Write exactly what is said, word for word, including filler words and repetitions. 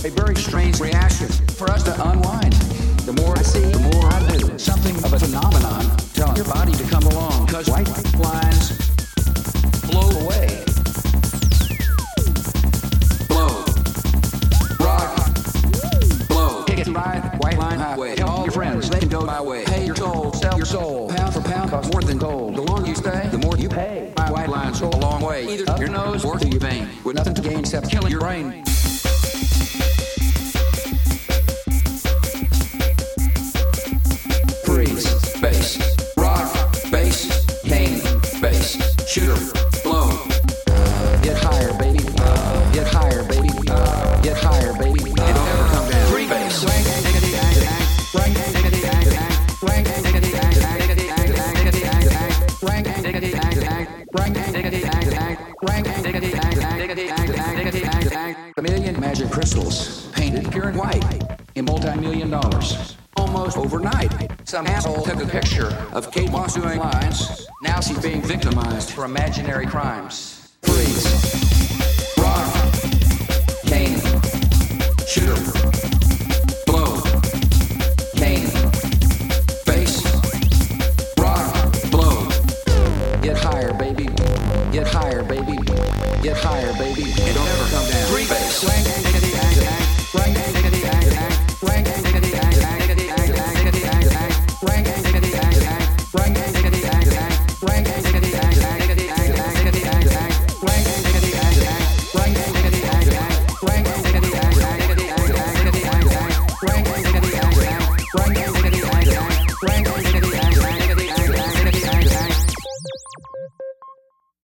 a very strange reaction for us to unwind. The more I see, the more I do. Something of a phenomenon telling your body to come along, because white lines blow away. Blow. Rock. Blow. Kick it by the white line highway. Tell all your friends they can go my way. Pay your soul, sell your soul. Pound for pound costs more than gold. The longer you stay, the more you pay. My white lines go a long way, either up your nose or through your vein, with nothing to gain except killing your brain. Freeze, bass, rock, bass, cane, bass, shooter, blow. Get higher, baby. Get higher, baby. Get higher, baby. It'll never come down. Free bass. A million magic crystals painted pure and white in multi-million dollars. Almost overnight, some asshole took a picture of Kate Moss doing lines. Now she's being victimized for imaginary crimes. Freeze. Rock. Cane. Shooter. Blow. Cane. Bass. Rock. Blow. Get higher, baby. Get higher, baby. Get higher, baby. It don't ever come down. Free bass. Swing. Swing. Swing.